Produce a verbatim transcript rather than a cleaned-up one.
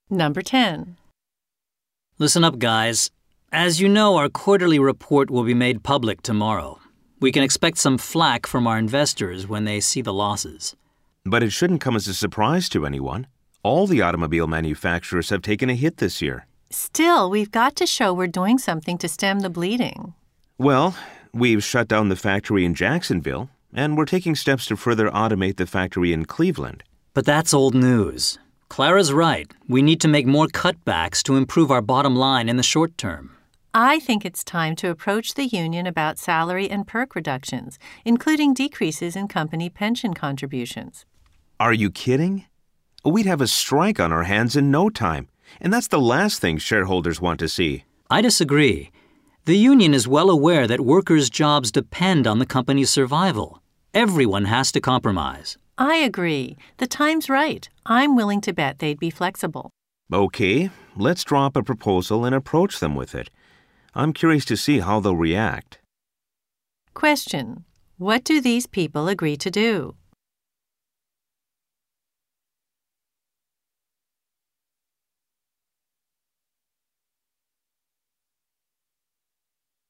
Number ten. Listen up, guys. As you know, our quarterly report will be made public tomorrow. We can expect some flack from our investors when they see the losses. But it shouldn't come as a surprise to anyone. All the automobile manufacturers have taken a hit this year. Still, we've got to show we're doing something to stem the bleeding. Well, we've shut down the factory in Jacksonville, and we're taking steps to further automate the factory in Cleveland. But that's old news. Clara's right. We need to make more cutbacks to improve our bottom line in the short term. I think it's time to approach the union about salary and perk reductions, including decreases in company pension contributions. Are you kidding? We'd have a strike on our hands in no time, and that's the last thing shareholders want to see. I disagree. The union is well aware that workers' jobs depend on the company's survival. Everyone has to compromise. I agree. The time's right. I'm willing to bet they'd be flexible. Okay, let's draw up a proposal and approach them with it. I'm curious to see how they'll react. Question: what do these people agree to do?